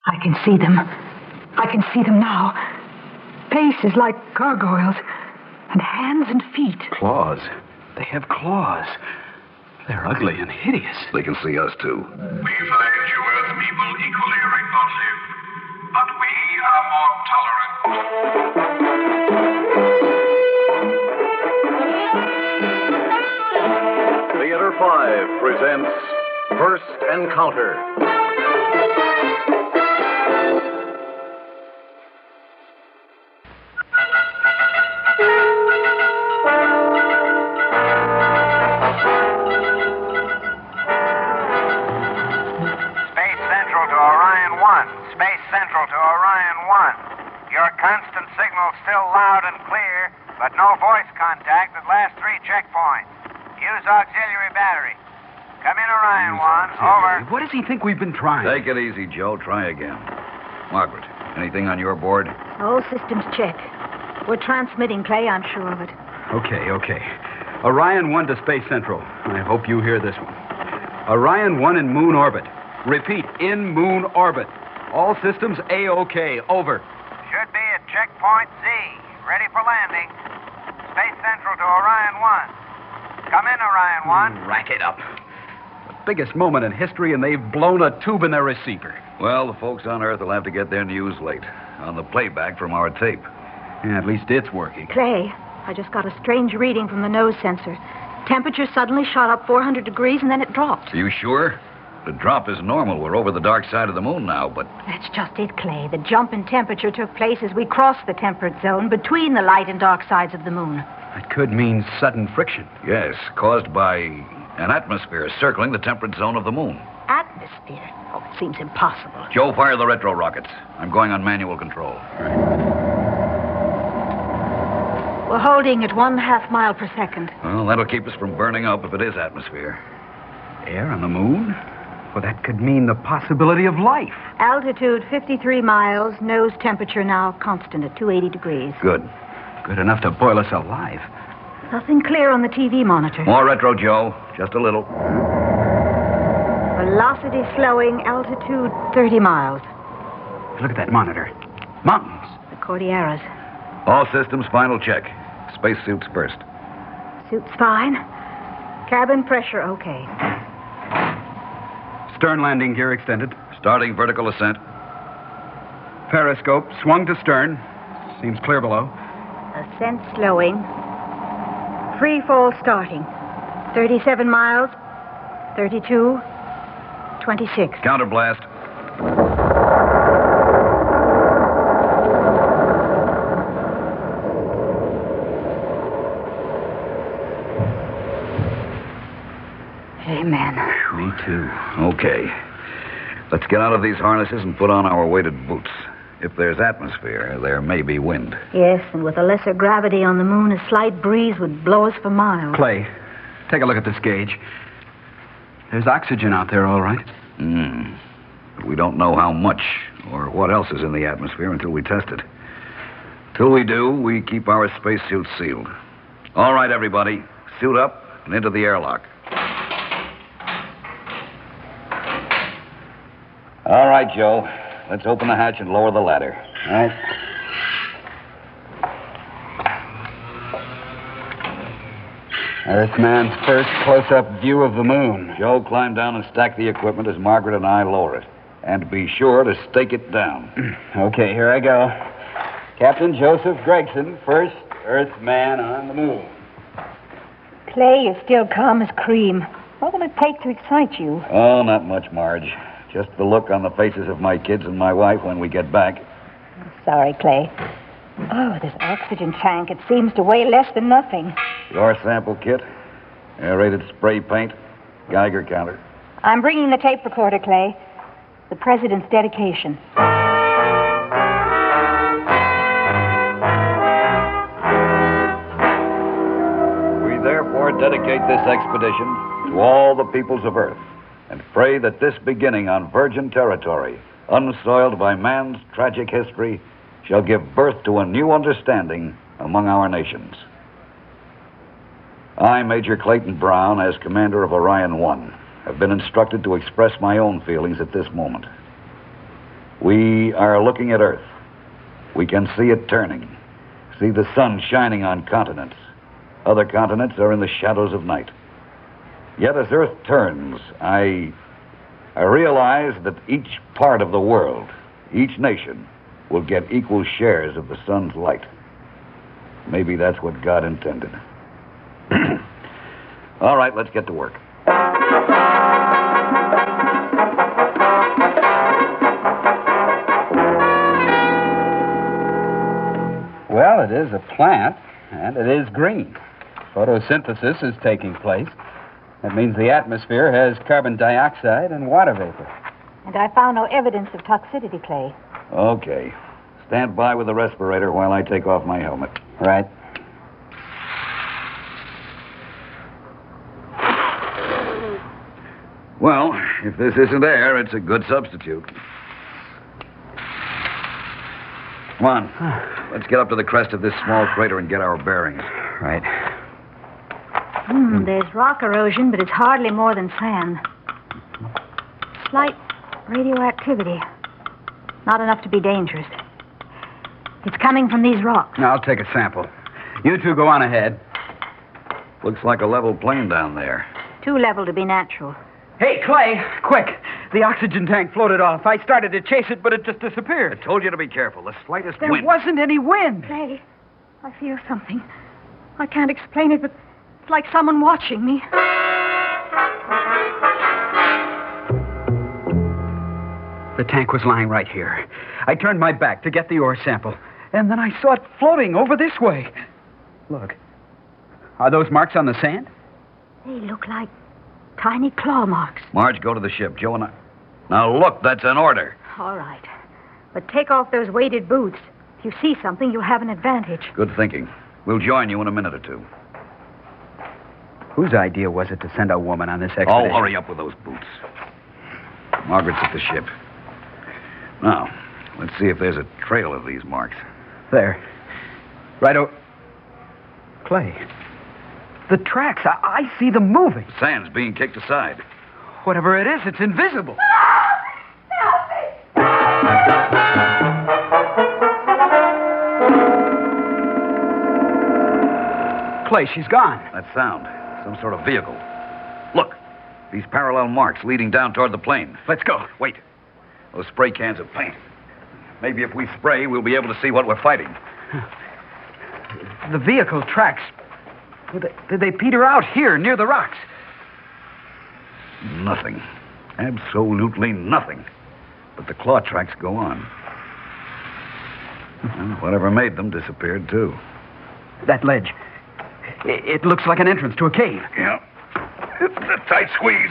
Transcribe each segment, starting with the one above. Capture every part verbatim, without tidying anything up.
I can see them. I can see them now. Faces like gargoyles. And hands and feet. Claws. They have claws. They're ugly and hideous. They can see us, too. We find you Earth people equally repulsive, but we are more tolerant. Theater five presents First Encounter. Central to Orion one. Your constant signal still loud and clear, but no voice contact at last three checkpoints. Use auxiliary battery. Come in, Orion one. Over. What does he think we've been trying? Take it easy, Joe. Try again. Margaret, anything on your board? All systems check. We're transmitting, Clay. I'm sure of it. Okay, okay. Orion one to Space Central. I hope you hear this one. Orion one in moon orbit. Repeat, in moon orbit. All systems A-OK. Over. Should be at checkpoint Z. Ready for landing. Space Central to Orion one. Come in, Orion one. Mm, rack it up. The biggest moment in history, and they've blown a tube in their receiver. Well, the folks on Earth will have to get their news late. On the playback from our tape. Yeah, at least it's working. Clay, I just got a strange reading from the nose sensor. Temperature suddenly shot up four hundred degrees, and then it dropped. Are you sure? The drop is normal. We're over the dark side of the moon now, but... That's just it, Clay. The jump in temperature took place as we crossed the temperate zone between the light and dark sides of the moon. That could mean sudden friction. Yes, caused by an atmosphere circling the temperate zone of the moon. Atmosphere? Oh, it seems impossible. Joe, fire the retro rockets. I'm going on manual control. We're holding at one half mile per second. Well, that'll keep us from burning up if it is atmosphere. Air on the moon? Well, that could mean the possibility of life. Altitude fifty-three miles, nose temperature now constant at two hundred eighty degrees. Good. Good enough to boil us alive. Nothing clear on the T V monitor. More retro, Joe. Just a little. Velocity slowing, altitude thirty miles. Look at that monitor. Mountains. The Cordilleras. All systems, final check. Spacesuits first. Suit's fine. Cabin pressure okay. Stern landing gear extended. Starting vertical ascent. Periscope swung to stern. Seems clear below. Ascent slowing. Free fall starting. thirty-seven miles. thirty-two. twenty-six. Counterblast. Amen. Me too. Okay. Let's get out of these harnesses and put on our weighted boots. If there's atmosphere, there may be wind. Yes, and with a lesser gravity on the moon, a slight breeze would blow us for miles. Clay, take a look at this gauge. There's oxygen out there, all right. Hmm. But we don't know how much or what else is in the atmosphere until we test it. Till we do, we keep our spacesuits sealed. All right, everybody. Suit up and into the airlock. All right, Joe. Let's open the hatch and lower the ladder. All right. Earthman's first close-up view of the moon. Joe, climb down and stack the equipment as Margaret and I lower it. And be sure to stake it down. Okay, here I go. Captain Joseph Gregson, first Earthman on the moon. Clay, you're still calm as cream. What will it take to excite you? Oh, not much, Marge. Just the look on the faces of my kids and my wife when we get back. Sorry, Clay. Oh, this oxygen tank, it seems to weigh less than nothing. Your sample kit, aerated spray paint, Geiger counter. I'm bringing the tape recorder, Clay. The president's dedication. We therefore dedicate this expedition to all the peoples of Earth and pray that this beginning on virgin territory, unsoiled by man's tragic history, shall give birth to a new understanding among our nations. I, Major Clayton Brown, as commander of Orion one, have been instructed to express my own feelings at this moment. We are looking at Earth. We can see it turning, see the sun shining on continents. Other continents are in the shadows of night. Yet as Earth turns, I, I realize that each part of the world, each nation, will get equal shares of the sun's light. Maybe that's what God intended. All right, let's get to work. Well, it is a plant, and it is green. Photosynthesis is taking place. That means the atmosphere has carbon dioxide and water vapor. And I found no evidence of toxicity, Clay. Okay. Stand by with the respirator while I take off my helmet. Right. Well, if this isn't air, it's a good substitute. Come on. Let's get up to the crest of this small crater and get our bearings. Right. Hmm, there's rock erosion, but it's hardly more than sand. Slight radioactivity. Not enough to be dangerous. It's coming from these rocks. Now, I'll take a sample. You two go on ahead. Looks like a level plain down there. Too level to be natural. Hey, Clay, quick. The oxygen tank floated off. I started to chase it, but it just disappeared. I told you to be careful. The slightest There wind. wasn't any wind. Clay, I feel something. I can't explain it, but it's like someone watching me. The tank was lying right here. I turned my back to get the ore sample, and then I saw it floating over this way. Look. Are those marks on the sand? They look like tiny claw marks. Marge, go to the ship. Joe and I... Now, look, that's an order. All right. But take off those weighted boots. If you see something, you'll have an advantage. Good thinking. We'll join you in a minute or two. Whose idea was it to send a woman on this expedition? Oh, hurry up with those boots. Margaret's at the ship. Now, let's see if there's a trail of these marks. There. Right over... Clay. The tracks, I, I see them moving. Sand's being kicked aside. Whatever it is, it's invisible. Clay, she's gone. That sound. Some sort of vehicle. Look. These parallel marks leading down toward the plane. Let's go. Wait. Those spray cans of paint. Maybe if we spray, we'll be able to see what we're fighting. The vehicle tracks. Did they, did they peter out here near the rocks? Nothing. Absolutely nothing. But the claw tracks go on. Well, whatever made them disappeared, too. That ledge. It, it looks like an entrance to a cave. Yeah. It's a tight squeeze.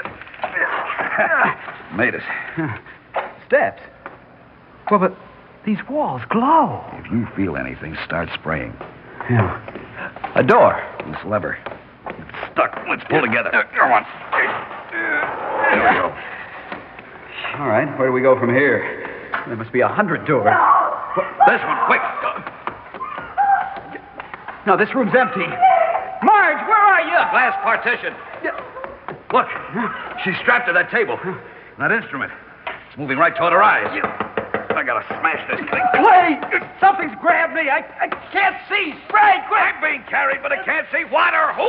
Made it. Steps. Well, but these walls glow. If you feel anything, start spraying. Yeah. A door. This lever. It's stuck. Let's pull together. Come on. There we go. All right. Where do we go from here? There must be a hundred doors. This one, quick. No, this room's empty. Marge, where are you? Glass partition. Look, she's strapped to that table. That instrument. It's moving right toward her eyes. I gotta smash this thing. Clay! Something's grabbed me. I, I can't see. Spray, quick! I'm being carried, but I can't see what or who.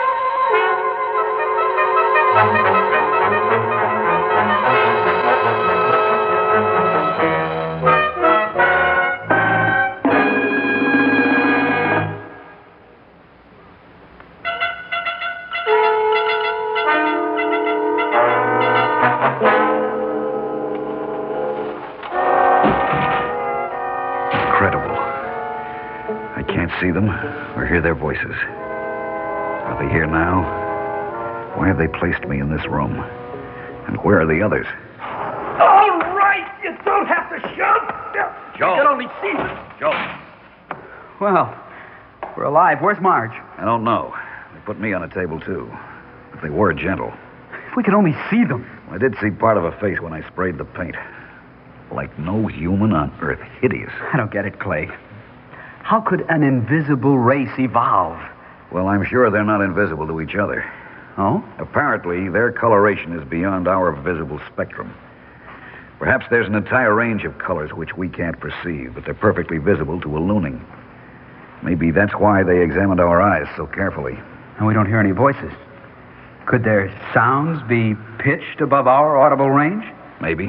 See them or hear their voices. Are they here now? Why have they placed me in this room? And where are the others? All right, you don't have to shout. Joe. You can only see them. Joe. Well, we're alive. Where's Marge? I don't know. They put me on a table, too. But they were gentle. If we could only see them. Well, I did see part of a face when I sprayed the paint. Like no human on Earth. Hideous. I don't get it, Clay. How could an invisible race evolve? Well, I'm sure they're not invisible to each other. Oh? Apparently, their coloration is beyond our visible spectrum. Perhaps there's an entire range of colors which we can't perceive, but they're perfectly visible to a looning. Maybe that's why they examined our eyes so carefully. And we don't hear any voices. Could their sounds be pitched above our audible range? Maybe.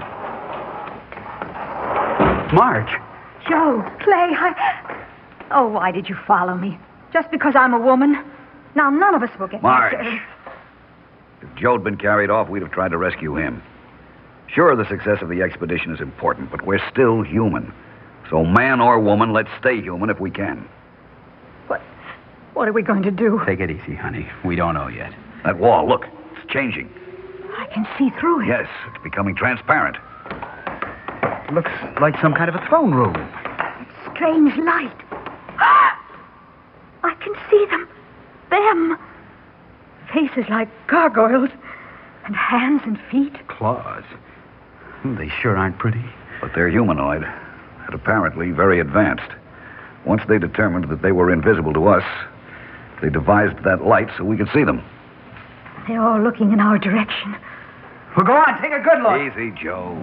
Marge. Joe, Clay, I... Oh, why did you follow me? Just because I'm a woman? Now, none of us will get Marge. back to Earth. If Joe'd been carried off, we'd have tried to rescue him. Sure, the success of the expedition is important, but we're still human. So man or woman, let's stay human if we can. What... What are we going to do? Take it easy, honey. We don't know yet. That wall, look, it's changing. I can see through it. Yes, it's becoming transparent. Looks like some kind of a throne room. Strange light. Ah! I can see them. Them. Faces like gargoyles. And hands and feet. Claws. They sure aren't pretty. But they're humanoid, and apparently very advanced. Once they determined that they were invisible to us, they devised that light so we could see them. They're all looking in our direction. Well, go on, take a good look. Easy, Joe.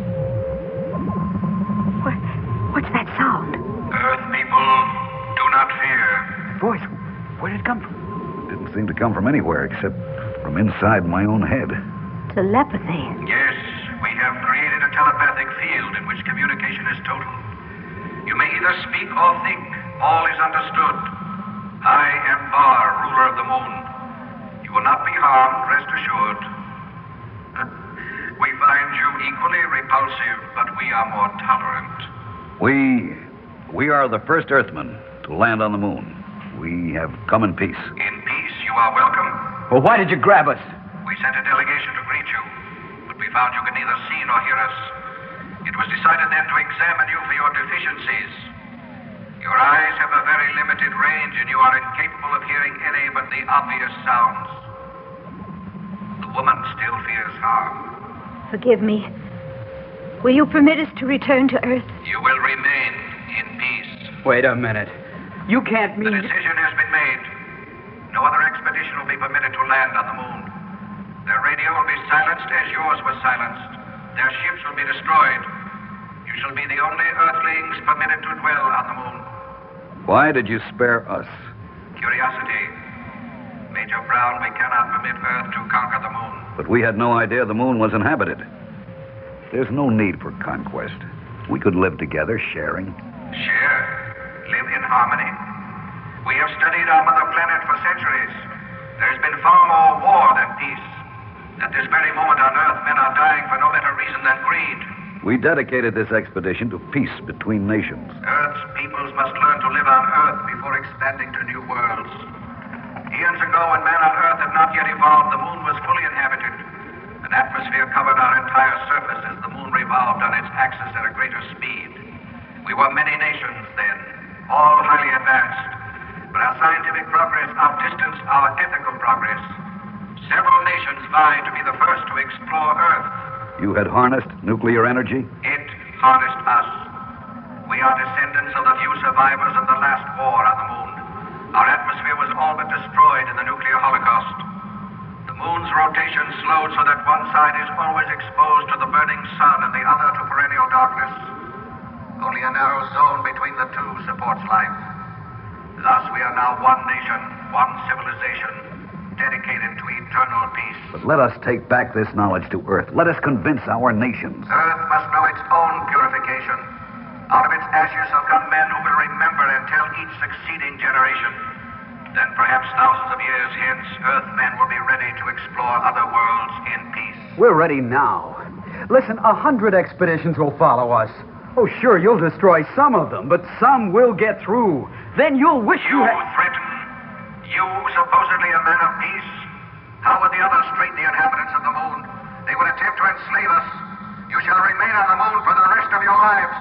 What, what's that sound? Earth people, do not fear. Voice, where did it come from? Didn't seem to come from anywhere except from inside my own head. Telepathy. Yes, we have created a telepathic field in which communication is total. You may either speak or think. All is understood. I am Bar, ruler of the moon. You will not be harmed, rest assured. We find you equally repulsive, but we are more tolerant. We... we are the first Earthmen to land on the moon. We have come in peace. In peace, you are welcome. Well, why did you grab us? We sent a delegation to greet you, but we found you could neither see nor hear us. It was decided then to examine you for your deficiencies. Your eyes have a very limited range, and you are incapable of hearing any but the obvious sounds. The woman still fears harm. Forgive me. Will you permit us to return to Earth? You will remain in peace. Wait a minute. You can't The mean... decision has been made. No other expedition will be permitted to land on the moon. Their radio will be silenced as yours was silenced. Their ships will be destroyed. You shall be the only Earthlings permitted to dwell on the moon. Why did you spare us? Curiosity. Major Brown, we cannot permit Earth to conquer the moon. But we had no idea the moon was inhabited. There's no need for conquest. We could live together, sharing. Share. Live in harmony. We have studied our mother planet for centuries. There's been far more war than peace. At this very moment on Earth, men are dying for no better reason than greed. We dedicated this expedition to peace between nations. Earth's peoples must learn to live on Earth before expanding to new worlds. Eons ago, when man on Earth had not yet evolved, the moon was fully inhabited. An atmosphere covered our entire surface as the moon revolved on its axis at a greater speed. We were many nations then, all highly advanced. But our scientific progress outdistanced our ethical progress. Several nations vied to be the first to explore Earth. You had harnessed nuclear energy? It harnessed us. We are descendants of the few survivors of the last war on the moon. Our atmosphere was all but destroyed in the nuclear holocaust. The moon's rotation slowed so that one side is always exposed to the burning sun and the other to perennial darkness. Only a narrow zone between the two supports life. Thus we are now one nation, one civilization, dedicated to eternal peace. But let us take back this knowledge to Earth. Let us convince our nations. Earth must know its own purification. Out of its ashes shall come men who will remember and tell each succeeding generation. Then perhaps thousands of years hence, Earthmen will be ready to explore other worlds in peace. We're ready now. Listen, a hundred expeditions will follow us. Oh, sure, you'll destroy some of them, but some will get through. Then you'll wish you You had... threaten? You, supposedly a man of peace? How would the others treat the inhabitants of the moon? They would attempt to enslave us. You shall remain on the moon for the rest of your lives.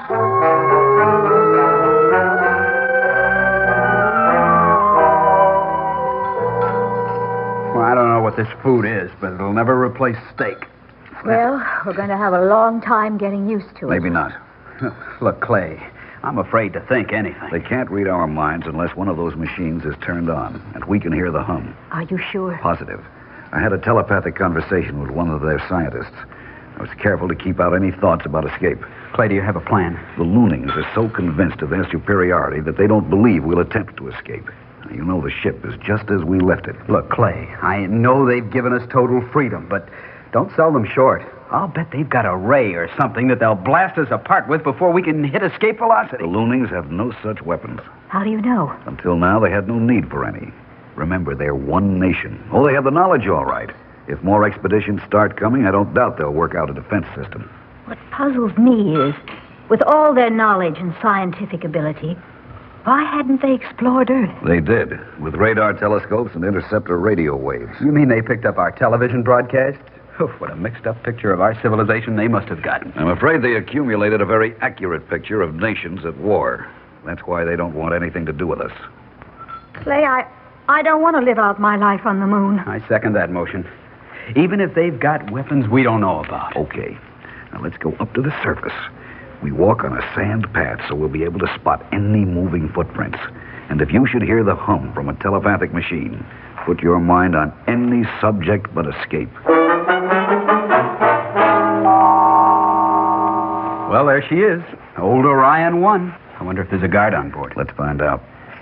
Well, I don't know what this food is, but it'll never replace steak. Well, we're going to have a long time getting used to it. Maybe not. Look, Clay, I'm afraid to think anything. They can't read our minds unless one of those machines is turned on, and we can hear the hum. Are you sure? Positive. I had a telepathic conversation with one of their scientists. I was careful to keep out any thoughts about escape. Clay, do you have a plan? The Loonings are so convinced of their superiority that they don't believe we'll attempt to escape. Now, you know the ship is just as we left it. Look, Clay, I know they've given us total freedom, but don't sell them short. I'll bet they've got a ray or something that they'll blast us apart with before we can hit escape velocity. The Loonings have no such weapons. How do you know? Until now, they had no need for any. Remember, they're one nation. Oh, they have the knowledge, all right. If more expeditions start coming, I don't doubt they'll work out a defense system. What puzzles me is, with all their knowledge and scientific ability, why hadn't they explored Earth? They did, with radar telescopes and interceptor radio waves. You mean they picked up our television broadcasts? Oh, what a mixed-up picture of our civilization they must have gotten. I'm afraid they accumulated a very accurate picture of nations at war. That's why they don't want anything to do with us. Clay, I, I don't want to live out my life on the moon. I second that motion. Even if they've got weapons we don't know about. Okay. Now let's go up to the surface. We walk on a sand path, so we'll be able to spot any moving footprints. And if you should hear the hum from a telepathic machine, put your mind on any subject but escape. Well, there she is. Old Orion one. I wonder if there's a guard on board. Let's find out.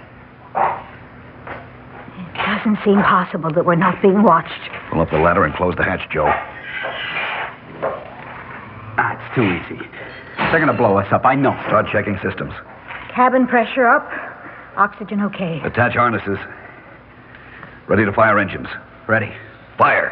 It doesn't seem possible that we're not being watched. Pull up the ladder and close the hatch, Joe. Ah, it's too easy. They're going to blow us up, I know. Start checking systems. Cabin pressure up. Oxygen okay. Attach harnesses. Ready to fire engines. Ready. Fire.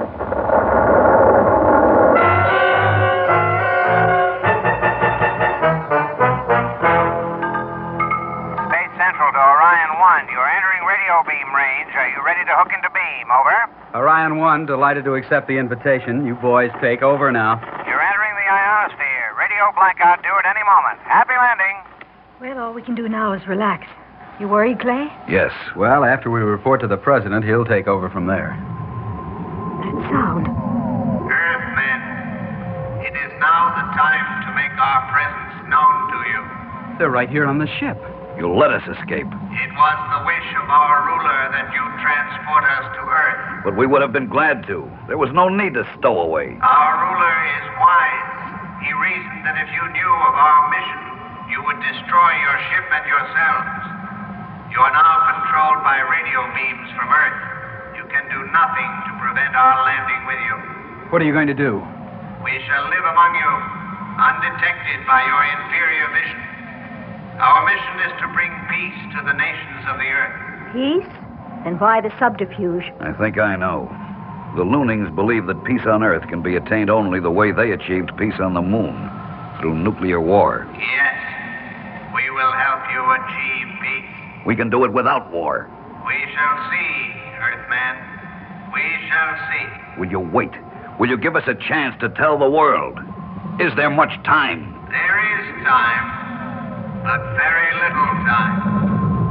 Space Central to Orion one. You're entering radio beam range. Are you ready to hook into beam? Over. Orion one, delighted to accept the invitation. You boys take over now. You're entering the ionosphere. Radio blackout due at any moment. Happy landing. Well, all we can do now is relax. You worried, Clay? Yes. Well, after we report to the president, he'll take over from there. That sound. Earthmen, it is now the time to make our presence known to you. They're right here on the ship. You'll let us escape. It was the wish of our ruler that you transport us to Earth. But we would have been glad to. There was no need to stow away. Our ruler is wise. He reasoned that if you knew of our mission, you would destroy your ship and yourselves. You are now controlled by radio beams from Earth. You can do nothing to prevent our landing with you. What are you going to do? We shall live among you, undetected by your inferior vision. Our mission is to bring peace to the nations of the Earth. Peace? Then why the subterfuge? I think I know. The Loonings believe that peace on Earth can be attained only the way they achieved peace on the moon, through nuclear war. Yes, we will help you achieve peace. We can do it without war. We shall see, Earthman. We shall see. Will you wait? Will you give us a chance to tell the world? Is there much time? There is time, but very little time.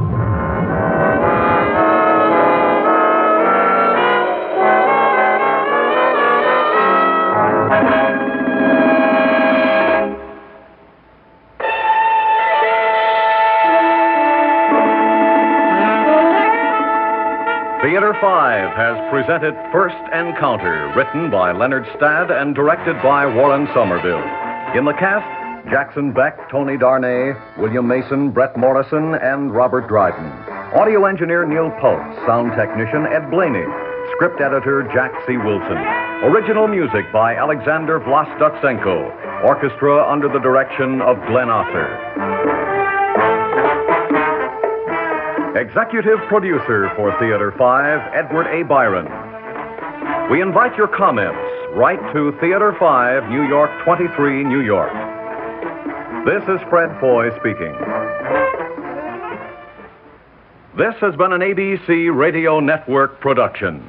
Theater five has presented First Encounter, written by Leonard Stadd and directed by Warren Somerville. In the cast, Jackson Beck, Tony Darnay, William Mason, Brett Morrison, and Robert Dryden. Audio engineer Neil Pultz, sound technician Ed Blaney, script editor Jack C. Wilson. Original music by Alexander Vlastotsenko, orchestra under the direction of Glenn Osser. Executive producer for Theater five, Edward A. Byron. We invite your comments. Write to Theater five, New York twenty-three, New York. This is Fred Foy speaking. This has been an A B C Radio Network production.